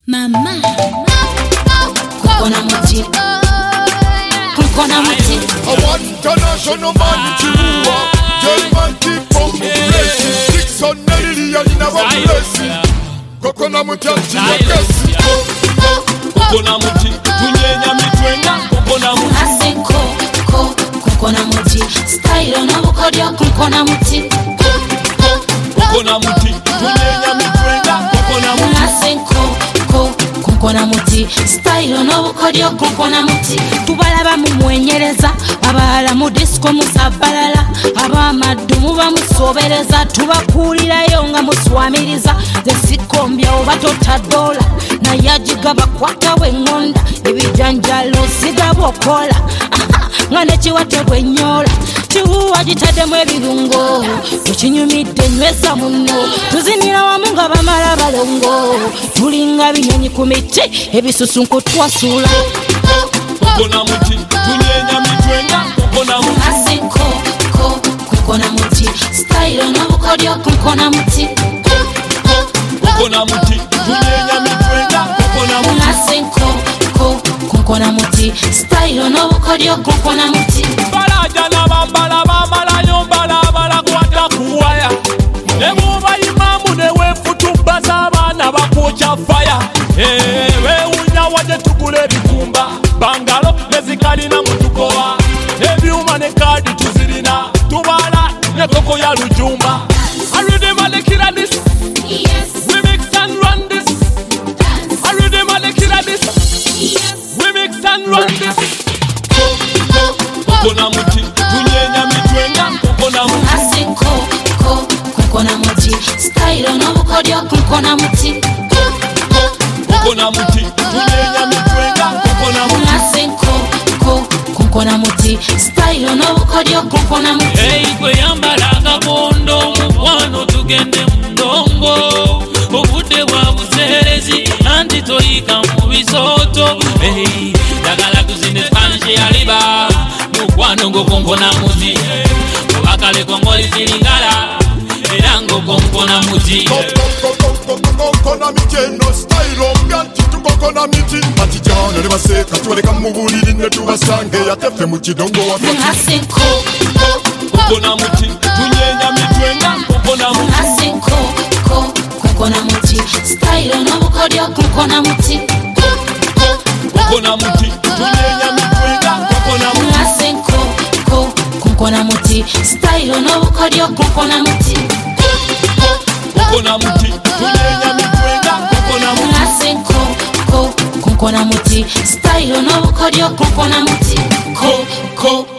Mama Kukona muti Kukona muti I want international man to German people blessing 600 million in our blessing Kukona muti anti-aggressive Kukona muti tunyenya mitwenga Kukona muti Asenko Kukona muti Style na bukodyo Kukona muti Kukona muti tunyenya mitwenga Kukona muti Asenko Kukona muti Style no bukodyo kukona muti tubalaba mu mwenyereza abala mu disco musabalala abamaddu muba musobereza tubakulirayo nga muswamiriza zesikombya oba totadola naye agiga bakwata bw'engonda ebijanjalo sigabokola nga nekiwate bw'ennyola kiwuwa gitaddemu ebirungo tukinyumidde nyweza muno tuzinira wamu nga bamala balongo tulinga binyonyi ku miti ebisusunku twasula Kukona muti tunyenya mitwenga Kukona muti Asenko Kukona muti Style no bukodyo kukona muti Kukona muti tunyenya mitwenga Kukona muti Asenko Kukona muti Style no bukodyo kukona muti Balaja na bambala bamalayo balabala kwata kuwaya Nebuba imamu newefutumbaza abana bakwocha fire Wewunya waje tugule bikumba Bangalo nezikalina mutukowa Ebyuma ne kadi tuzirina Tubala ne koko ya lujumba Arudi malekira this Yes We mix and run this Arudi malekira this We mix and run this Kukona muti tunyenya mitwenga Kukona muti Asenko Kukona muti Style no bukodyo kukona muti Kukona muti tunyenya mitwenga Kukona muti Asenko Kukona muti Style no bukodyo kukona muti Hey kweyambala akakondo mukwano tugende mundongo obudde bwa buseerezi anti toyika mu bisooto hey dagala tuzine Spanish yaliba mukwano ngokonkona muti obakale kongoli zilingala era ngokonkona muti Kukona miti no style mganti tukokona miti Ati jana ne baseka tubaleka mu buliri ne tubasange yatefe mu kidongo wa Asenko Kukona muti tunyenya mitwenga Kukona muti Asenko Kukona muti Style no bukodyo kukona muti Kukona muti tunyenya mitwenga Kukona muti Asenko Kukona muti Style no bukodyo kukona muti Kukona muti tunyenya mitwenga Kukona muti Asenko Kukona muti Style no bukodyo kukona muti Ko